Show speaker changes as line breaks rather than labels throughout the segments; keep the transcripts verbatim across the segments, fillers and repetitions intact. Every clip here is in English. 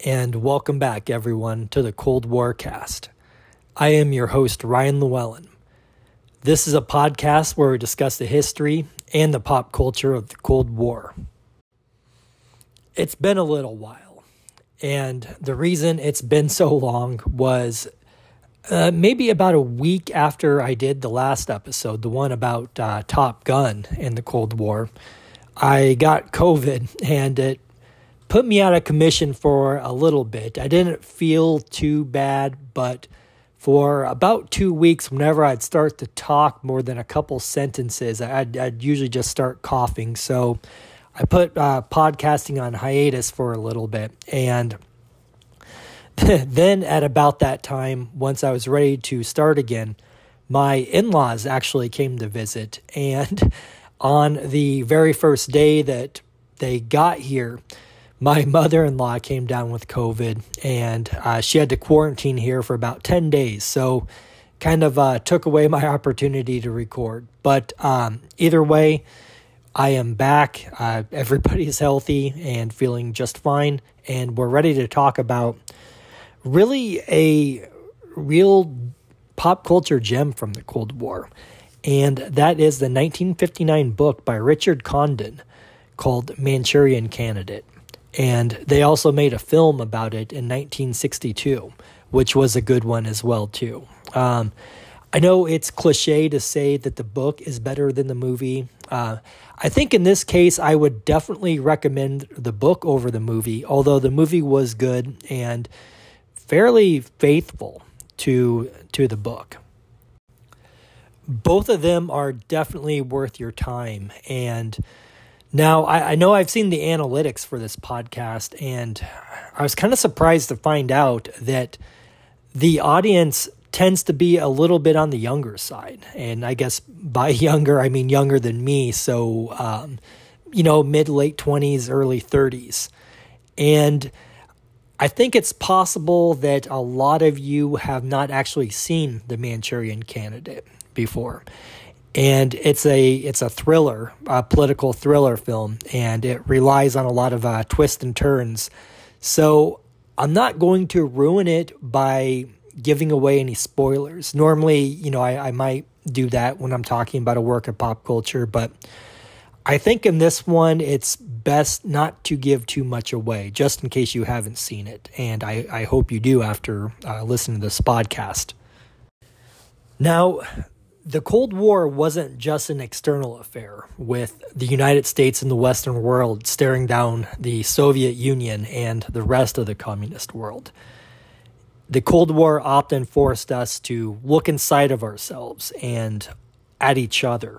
and welcome back, everyone, to the Cold War Cast. I am your host, Ryan Llewellyn. This is a podcast where we discuss the history and the pop culture of the Cold War. It's been a little while, and the reason it's been so long was uh, maybe about a week after I did the last episode, the one about uh, Top Gun and the Cold War, I got COVID, and it put me out of commission for a little bit. I didn't feel too bad, but for about two weeks, whenever I'd start to talk more than a couple sentences, I'd, I'd usually just start coughing. So I put uh, podcasting on hiatus for a little bit. And then at about that time, once I was ready to start again, my in-laws actually came to visit. And on the very first day that they got here, my mother-in-law came down with COVID, and uh, she had to quarantine here for about ten days. So kind of uh, took away my opportunity to record. But um, either way, I am back. Uh, everybody's healthy and feeling just fine. And we're ready to talk about really a real pop culture gem from the Cold War. And that is the nineteen fifty-nine book by Richard Condon called Manchurian Candidate. And they also made a film about it in nineteen sixty-two, which was a good one as well, too. Um, I know it's cliche to say that the book is better than the movie. Uh, I think in this case, I would definitely recommend the book over the movie, although the movie was good and fairly faithful to, to the book. Both of them are definitely worth your time, and now, I, I know I've seen the analytics for this podcast, and I was kind of surprised to find out that the audience tends to be a little bit on the younger side. And I guess by younger, I mean younger than me. So, um, you know, mid, late twenties, early thirties. And I think it's possible that a lot of you have not actually seen The Manchurian Candidate before. And it's a it's a thriller, a political thriller film, and it relies on a lot of uh, twists and turns. So I'm not going to ruin it by giving away any spoilers. Normally, you know, I, I might do that when I'm talking about a work of pop culture, but I think in this one, it's best not to give too much away, just in case you haven't seen it. And I, I hope you do after uh, listening to this podcast. Now, the Cold War wasn't just an external affair, with the United States and the Western world staring down the Soviet Union and the rest of the communist world. The Cold War often forced us to look inside of ourselves and at each other.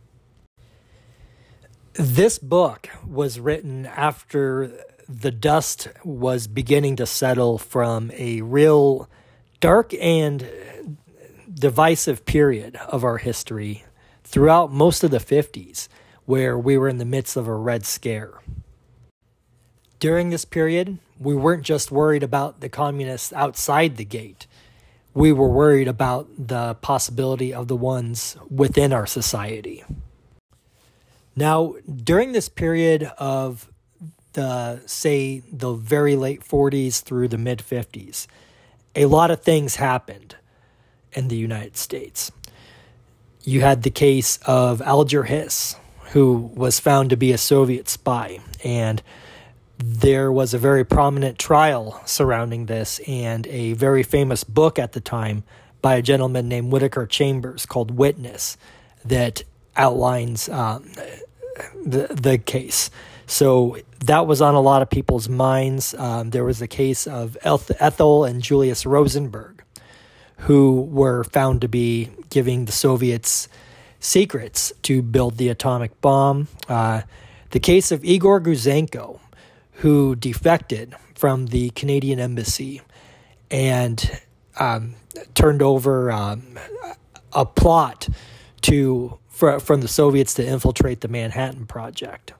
This book was written after the dust was beginning to settle from a real dark and divisive period of our history throughout most of the fifties, where we were in the midst of a Red Scare. During this period, we weren't just worried about the communists outside the gate. We were worried about the possibility of the ones within our society. Now, during this period of the, say, the very late forties through the mid-fifties, a lot of things happened in the United States. You had the case of Alger Hiss, who was found to be a Soviet spy, and there was a very prominent trial surrounding this and a very famous book at the time by a gentleman named Whittaker Chambers called Witness that outlines um, the, the case. So that was on a lot of people's minds. Um, there was the case of Ethel and Julius Rosenberg, who were found to be giving the Soviets secrets to build the atomic bomb. Uh, the case of Igor Gouzenko, who defected from the Canadian embassy and um, turned over um, a plot to for, from the Soviets to infiltrate the Manhattan Project.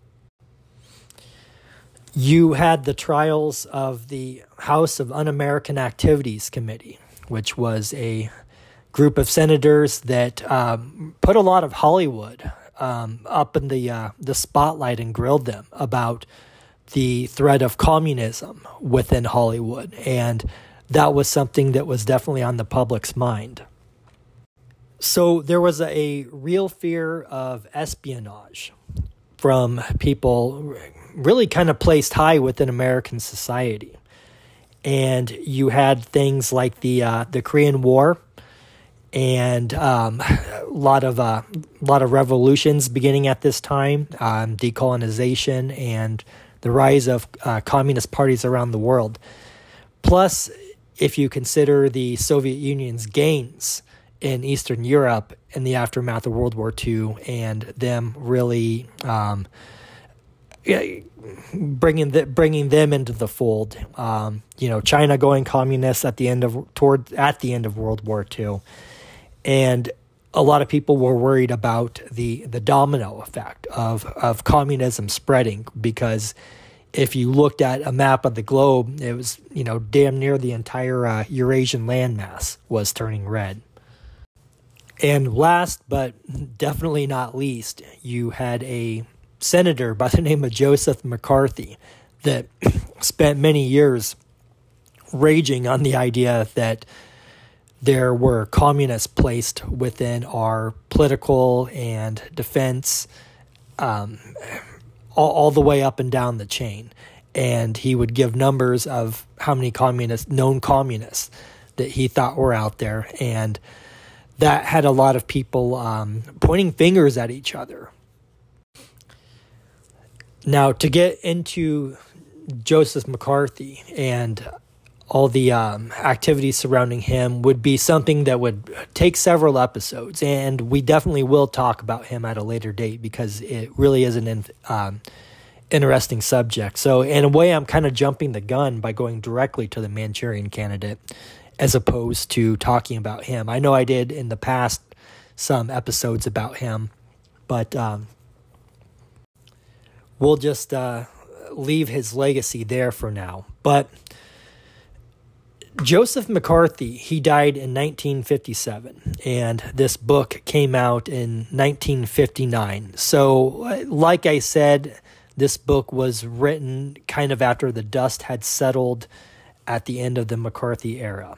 You had the trials of the House of Un-American Activities Committee, which was a group of senators that um, put a lot of Hollywood um, up in the uh, the spotlight and grilled them about the threat of communism within Hollywood, and that was something that was definitely on the public's mind. So there was a real fear of espionage from people really kind of placed high within American society. And you had things like the uh, the Korean War, and um, a lot of uh, a lot of revolutions beginning at this time, um, decolonization, and the rise of uh, communist parties around the world. Plus, if you consider the Soviet Union's gains in Eastern Europe in the aftermath of World War Two, and them really um, bringing the, bringing them into the fold. Um, you know, China going communist at the end of toward at the end of World War Two, and a lot of people were worried about the the domino effect of of communism spreading, because if you looked at a map of the globe, it was, you know, damn near the entire uh, Eurasian landmass was turning red. And last, but definitely not least, you had a senator by the name of Joseph McCarthy that spent many years raging on the idea that there were communists placed within our political and defense, um, all, all the way up and down the chain. And he would give numbers of how many communists, known communists, that he thought were out there. And that had a lot of people um, pointing fingers at each other. Now, to get into Joseph McCarthy and all the um, activities surrounding him would be something that would take several episodes, and we definitely will talk about him at a later date because it really is an in, um, interesting subject. So, in a way, I'm kind of jumping the gun by going directly to the Manchurian Candidate as opposed to talking about him. I know I did in the past some episodes about him, but um, we'll just uh, leave his legacy there for now. But Joseph McCarthy, he died in nineteen fifty-seven, and this book came out in nineteen fifty-nine. So, like I said, this book was written kind of after the dust had settled at the end of the McCarthy era.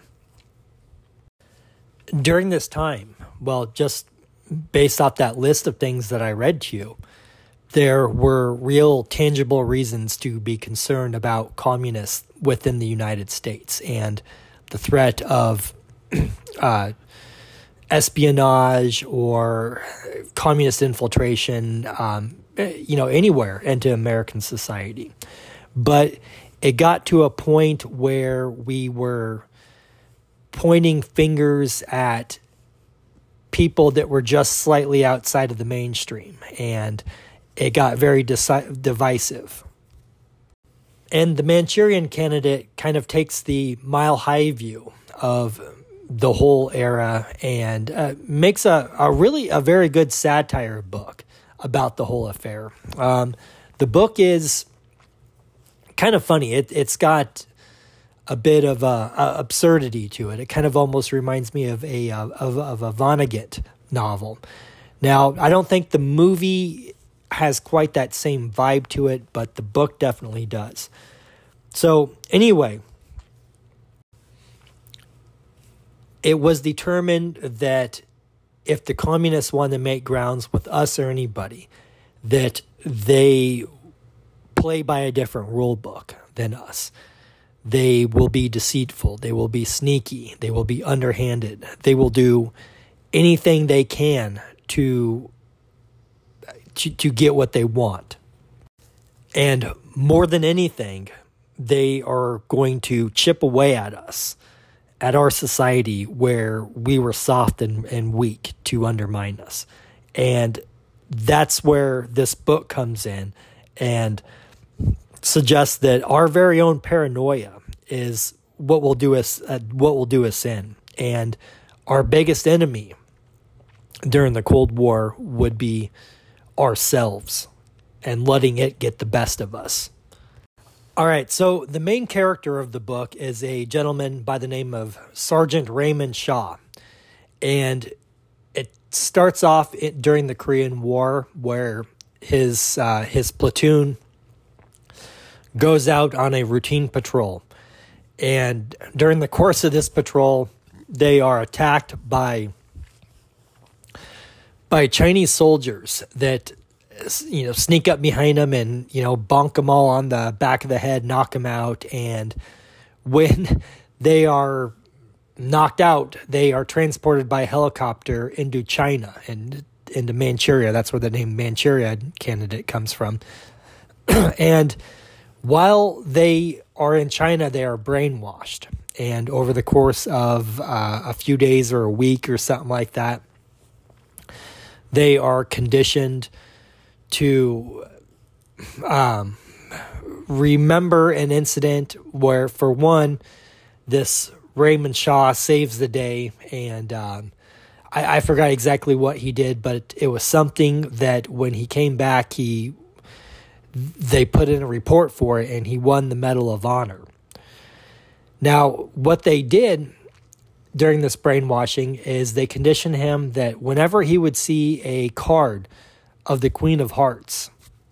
During this time, well, just based off that list of things that I read to you, there were real tangible reasons to be concerned about communists within the United States and the threat of uh, espionage or communist infiltration, um, you know, anywhere into American society. But it got to a point where we were pointing fingers at people that were just slightly outside of the mainstream, and it got very deci- divisive. And the Manchurian Candidate kind of takes the mile-high view of the whole era and uh, makes a, a really a very good satire book about the whole affair. Um, the book is kind of funny. It, it's got a bit of a, a absurdity to it. It kind of almost reminds me of a of, of a Vonnegut novel. Now, I don't think the movie has quite that same vibe to it, but the book definitely does. So, anyway, it was determined that if the communists wanted to make grounds with us or anybody, that they play by a different rule book than us. They will be deceitful. They will be sneaky. They will be underhanded. They will do anything they can to, to, to get what they want. And more than anything, they are going to chip away at us, at our society where we were soft and, and weak, to undermine us. And that's where this book comes in and suggests that our very own paranoia is what will do us uh, what will do us in. And our biggest enemy during the Cold War would be ourselves and letting it get the best of us. All right, so the main character of the book is a gentleman by the name of Sergeant Raymond Shaw. And it starts off it, during the Korean War, where his uh, his platoon goes out on a routine patrol. And during the course of this patrol, they are attacked by by Chinese soldiers that, you know, sneak up behind them and, you know, bonk them all on the back of the head, knock them out. And when they are knocked out, they are transported by helicopter into China and into Manchuria. That's where the name Manchuria candidate comes from. And while they are in China, they are brainwashed. And over the course of uh, a few days or a week or something like that, they are conditioned to um, remember an incident where, for one, this Raymond Shaw saves the day. And um, I, I forgot exactly what he did, but it was something that when he came back, he they put in a report for it, and he won the Medal of Honor. Now, what they did during this brainwashing is they conditioned him that whenever he would see a card of the Queen of Hearts,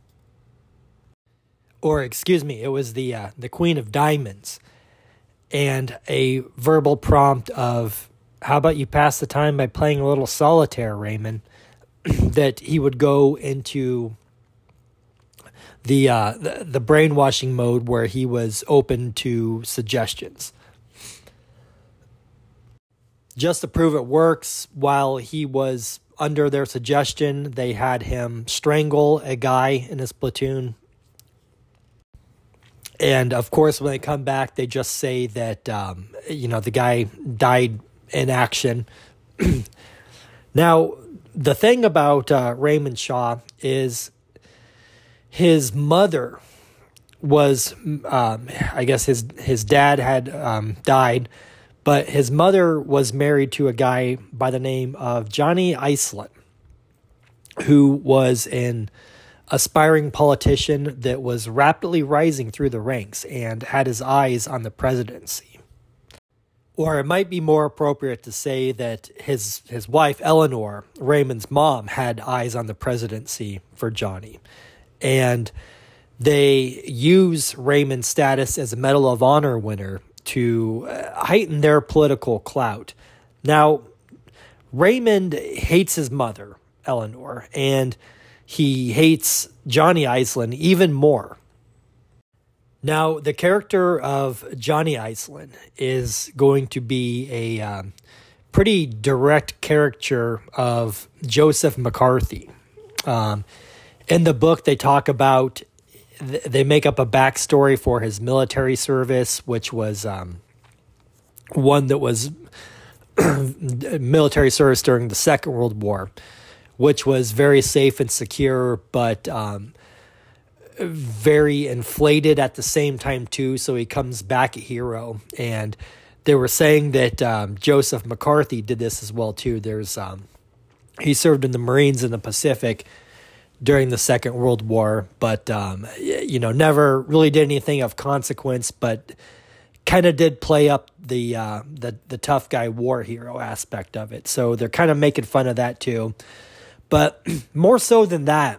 or excuse me, it was the uh, the Queen of Diamonds, and a verbal prompt of, how about you pass the time by playing a little solitaire, Raymond, that he would go into the, uh, the the brainwashing mode where he was open to suggestions. Just to prove it works, while he was under their suggestion, they had him strangle a guy in his platoon. And of course, when they come back, they just say that, um, you know, the guy died in action. Now, the thing about uh, Raymond Shaw is his mother was, um, I guess his, his dad had um, died, but his mother was married to a guy by the name of Johnny Iceland, who was an aspiring politician that was rapidly rising through the ranks and had his eyes on the presidency. Or it might be more appropriate to say that his his wife, Eleanor, Raymond's mom, had eyes on the presidency for Johnny. And they use Raymond's status as a Medal of Honor winner to heighten their political clout. Now, Raymond hates his mother, Eleanor, and he hates Johnny Iceland even more. Now, the character of Johnny Iceland is going to be a um, pretty direct caricature of Joseph McCarthy. Um, in the book, they talk about, they make up a backstory for his military service, which was um, one that was military service during the Second World War, which was very safe and secure, but um, very inflated at the same time too. So he comes back a hero, and they were saying that um, Joseph McCarthy did this as well too. There's um, he served in the Marines in the Pacific during the Second World War, but um, you know, never really did anything of consequence, but kind of did play up the uh, the the tough guy war hero aspect of it. So they're kind of making fun of that too. But more so than that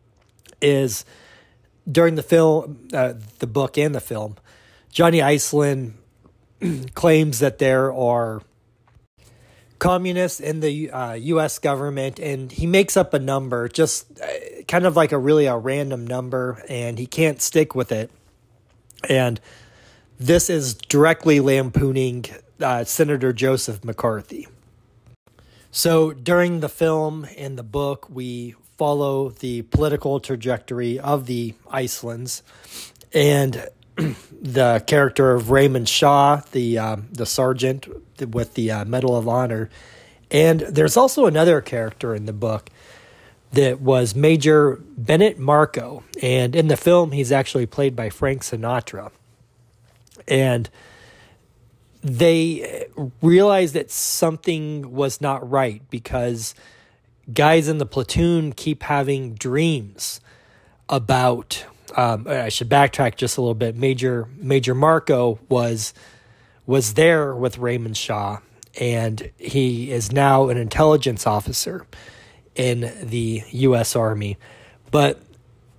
is during the film, uh, the book and the film, Johnny Iceland claims that there are communists in the uh, U S government, and he makes up a number, just uh, kind of like a really a random number, and he can't stick with it. And this is directly lampooning uh, Senator Joseph McCarthy. So during the film and the book, we follow the political trajectory of the Icelands, and the character of Raymond Shaw, the uh, the sergeant with the uh, Medal of Honor. And there's also another character in the book that was Major Bennett Marco, and in the film he's actually played by Frank Sinatra. And they realized that something was not right because guys in the platoon keep having dreams about, um, I should backtrack just a little bit. Major Major Marco was was there with Raymond Shaw, and he is now an intelligence officer in the U S Army. But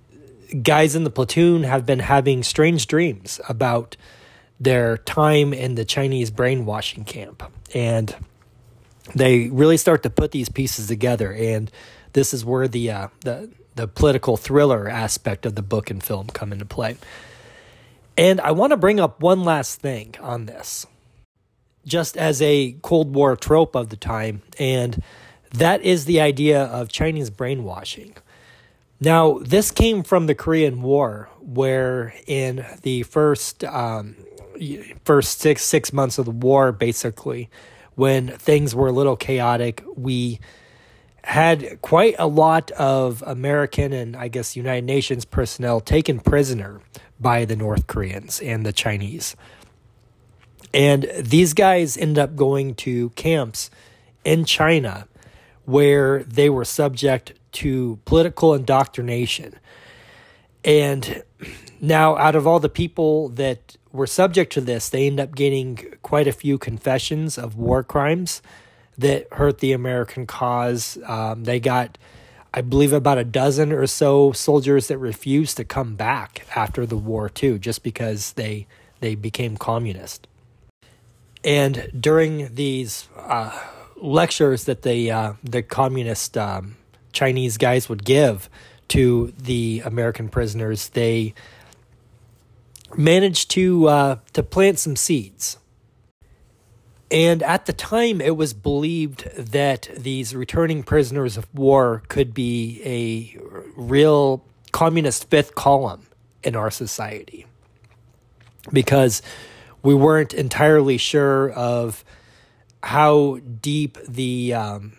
guys in the platoon have been having strange dreams about their time in the Chinese brainwashing camp. And they really start to put these pieces together. And this is where the uh, the the political thriller aspect of the book and film come into play. And I want to bring up one last thing on this, just as a Cold War trope of the time, and that is the idea of Chinese brainwashing. Now, this came from the Korean War, where in the first um, first six six months of the war, basically, when things were a little chaotic, we had quite a lot of American and, I guess, United Nations personnel taken prisoner by the North Koreans and the Chinese. And these guys ended up going to camps in China where they were subject to political indoctrination. And now, out of all the people that were subject to this, they end up getting quite a few confessions of war crimes that hurt the American cause. Um, they got, I believe, about a dozen or so soldiers that refused to come back after the war, too, just because they they became communist. And during these uh, lectures that the uh, the communist um, Chinese guys would give to the American prisoners, they managed to uh, to plant some seeds. And at the time, it was believed that these returning prisoners of war could be a real communist fifth column in our society, because we weren't entirely sure of how deep the um,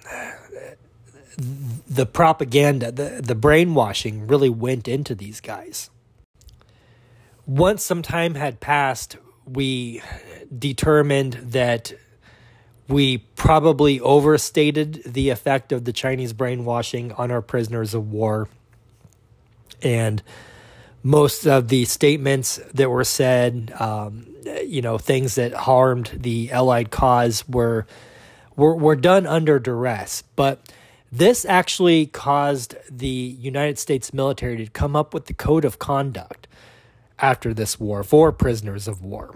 the propaganda, the, the brainwashing really went into these guys. Once some time had passed, we determined that we probably overstated the effect of the Chinese brainwashing on our prisoners of war. And most of the statements that were said, um, you know, things that harmed the Allied cause were, were, were done under duress. But this actually caused the United States military to come up with the code of conduct after this war for prisoners of war.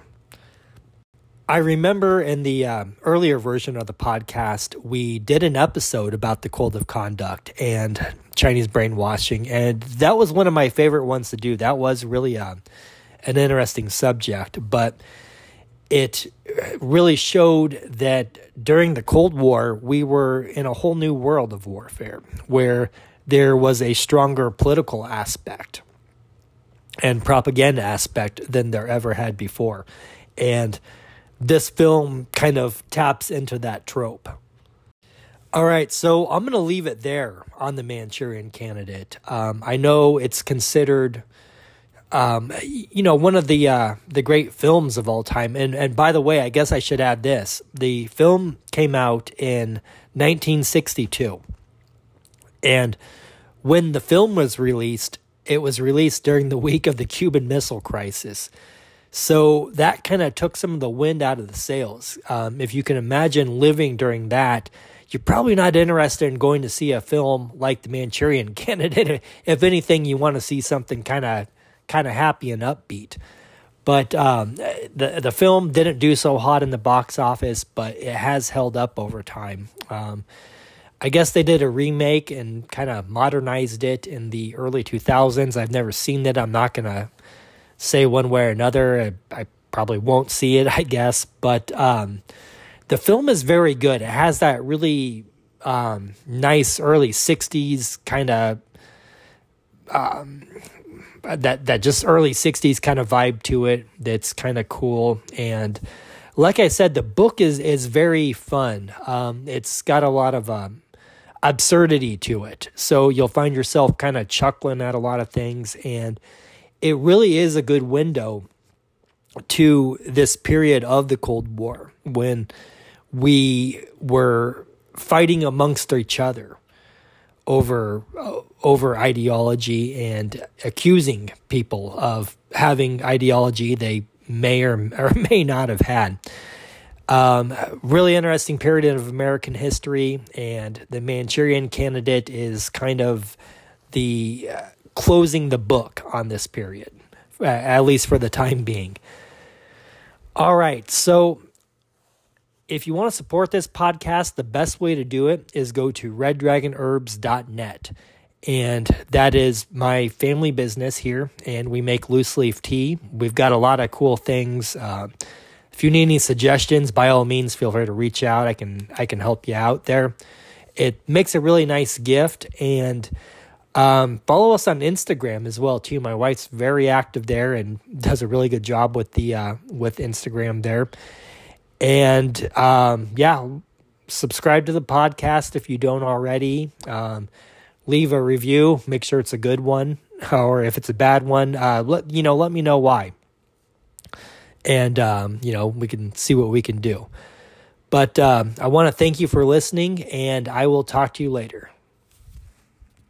I remember in the uh, earlier version of the podcast, we did an episode about the code of conduct and Chinese brainwashing, and that was one of my favorite ones to do. That was really uh, an interesting subject, but it really showed that during the Cold War, we were in a whole new world of warfare, where there was a stronger political aspect and propaganda aspect than there ever had before. And this film kind of taps into that trope. All right, so I'm going to leave it there on The Manchurian Candidate. Um, I know it's considered, um, you know, one of the uh, the great films of all time. And and by the way, I guess I should add this: the film came out in nineteen sixty-two, and when the film was released, it was released during the week of the Cuban Missile Crisis. So that kind of took some of the wind out of the sails. Um, if you can imagine living during that, you're probably not interested in going to see a film like The Manchurian Candidate. If anything, you want to see something kind of kind of happy and upbeat. But um, the the film didn't do so hot in the box office, but it has held up over time. Um, I guess they did a remake and kind of modernized it in the early two thousands. I've never seen it. I'm not going to say one way or another. I, I probably won't see it, I guess. But um, the film is very good. It has that really um, nice early sixties kind of, um, that, that just early sixties kind of vibe to it that's kind of cool. And like I said, the book is, is very fun. Um, it's got a lot of um, absurdity to it. So you'll find yourself kind of chuckling at a lot of things, and it really is a good window to this period of the Cold War when we were fighting amongst each other over uh, over ideology and accusing people of having ideology they may or, or may not have had. Um, really interesting period of American history, and The Manchurian Candidate is kind of the uh, closing the book on this period, at least for the time being. All right, so if you want to support this podcast, the best way to do it is go to red dragon herbs dot net. And that is my family business here, and we make loose leaf tea. We've got a lot of cool things. Uh, if you need any suggestions, by all means, feel free to reach out. I can I can help you out there. It makes a really nice gift, and um, follow us on Instagram as well too. My wife's very active there and does a really good job with the uh, with Instagram there. And um, yeah, subscribe to the podcast if you don't already. Um, Leave a review. Make sure it's a good one, or if it's a bad one, uh, let you know. Let me know why, and um, you know we can see what we can do. But um, I want to thank you for listening, and I will talk to you later.